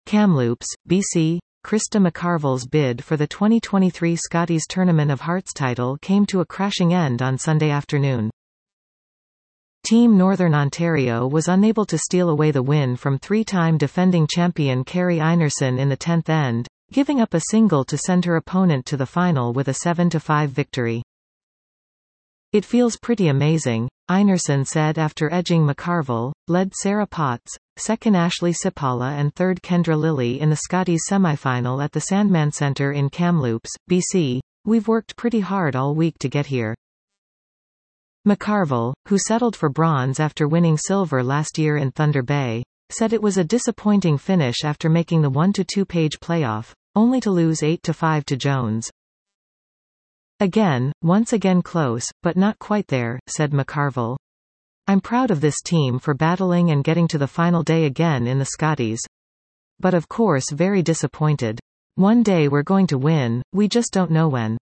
Kamloops, BC. Krista McCarville's bid for the 2023 Scotties Tournament of Hearts title came to a crashing end on Sunday afternoon. Team Northern Ontario was unable to steal away the win from three-time defending champion Kerri Einarson in the 10th end, giving up a single to send her opponent to the final with a 7-5 victory. "It feels pretty amazing," Einarson said after edging McCarville, led Sarah Potts, second Ashley Sipala and third Kendra Lilly in the Scotties semifinal at the Sandman Centre in Kamloops, BC. "We've worked pretty hard all week to get here." McCarville, who settled for bronze after winning silver last year in Thunder Bay, said it was a disappointing finish after making the 1-2-page playoff, only to lose 8-5 to Jones. Once again close, but not quite there," said McCarville. "I'm proud of this team for battling and getting to the final day again in the Scotties. But of course very disappointed. One day we're going to win, we just don't know when."